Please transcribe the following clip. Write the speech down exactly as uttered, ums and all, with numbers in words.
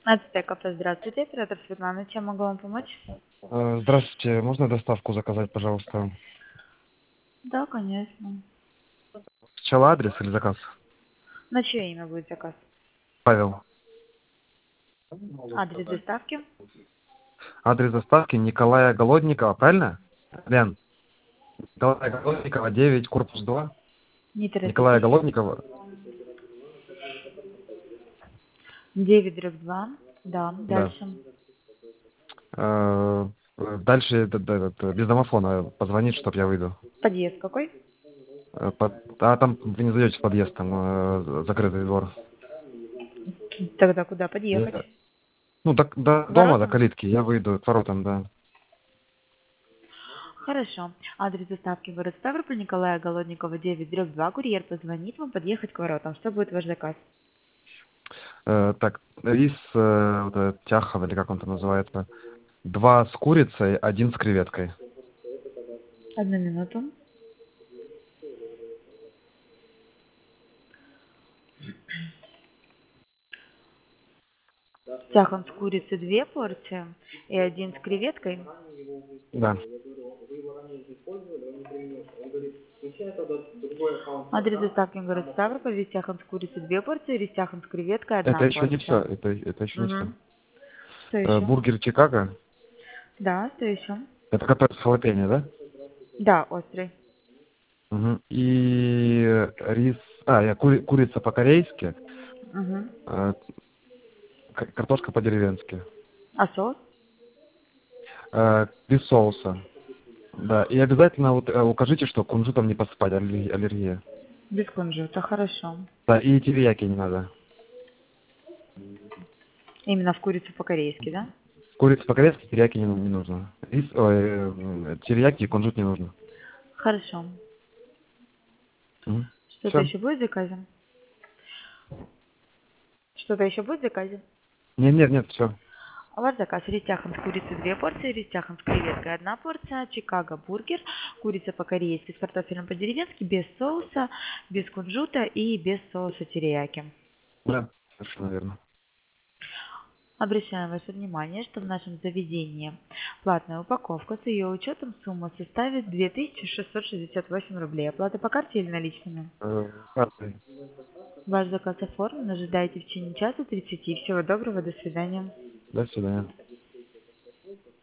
Ацтек кафе, здравствуйте, оператор Светлана, чем могу вам помочь? Э, Здравствуйте, можно доставку заказать, пожалуйста? Да, конечно. Сначала адрес или заказ? На чье имя будет заказ? Павел. Адрес доставки? Адрес доставки Николая Голодникова, правильно? Лен, Николая Голодникова, девять, корпус два. Не Николая торопитесь. Голодникова. девять дробь два. Да, Да. дальше. Э, Дальше этот, этот, без домофона позвонить, чтобы я выйду. Подъезд какой? Э, под- А там вы не зайдете в подъезд, там э, закрытый двор. Тогда куда подъехать? Я- Ну, до, до К дома, до воротам? калитки, я выйду к воротам, да. Хорошо. Адрес доставки город Ставрополь, Николая Голодникова, девять дробь два. Курьер позвонит вам подъехать к воротам. Что будет ваш заказ? Э, Так, рис, э, вот этот Тяхов, или как он там называется, два с курицей, один с креветкой. Одну минуту. Сахан с курицей две порции и один с креветкой. Да. Адрес доставки город Ставрополь, Рестяхан с курицей две порции, Рестяхан с креветкой одна Это еще не все. порция. Это, это еще не все. Угу. Что Э, еще? бургер Чикаго. Да, что еще? Это который с халапеньо, да? Да, острый. Мгм. И рис. А, я, кури- курица по-корейски. Угу. э, к- Картошка по-деревенски. А соус? Э, Без соуса. Да. И обязательно вот э, укажите, что кунжутом не посыпать, аллер- аллергия. Без кунжута, хорошо. Да, и терияки не надо. Именно в курицу по-корейски, да? Курица по-корейски, терияки не, не нужно. Рис, ой, э, терияки и кунжут не нужно. Хорошо. Что-то Все. еще будет в заказе? Что-то еще будет в заказе? Нет, нет, нет, все. А ваш заказ: Рестяхан с курицей две порции, Рестяхан с креветкой одна порция, Чикаго бургер, курица по-корейски с картофелем по-деревенски, без соуса, без кунжута и без соуса терияки. Да, совершенно верно. Обращаем ваше внимание, что в нашем заведении платная упаковка, с ее учетом сумма составит две тысячи шестьсот шестьдесят восемь рублей. Оплата по карте или наличными? Э, картой. Ваш заказ оформлен, ожидайте в течение часа тридцати. Всего доброго, до свидания. До свидания.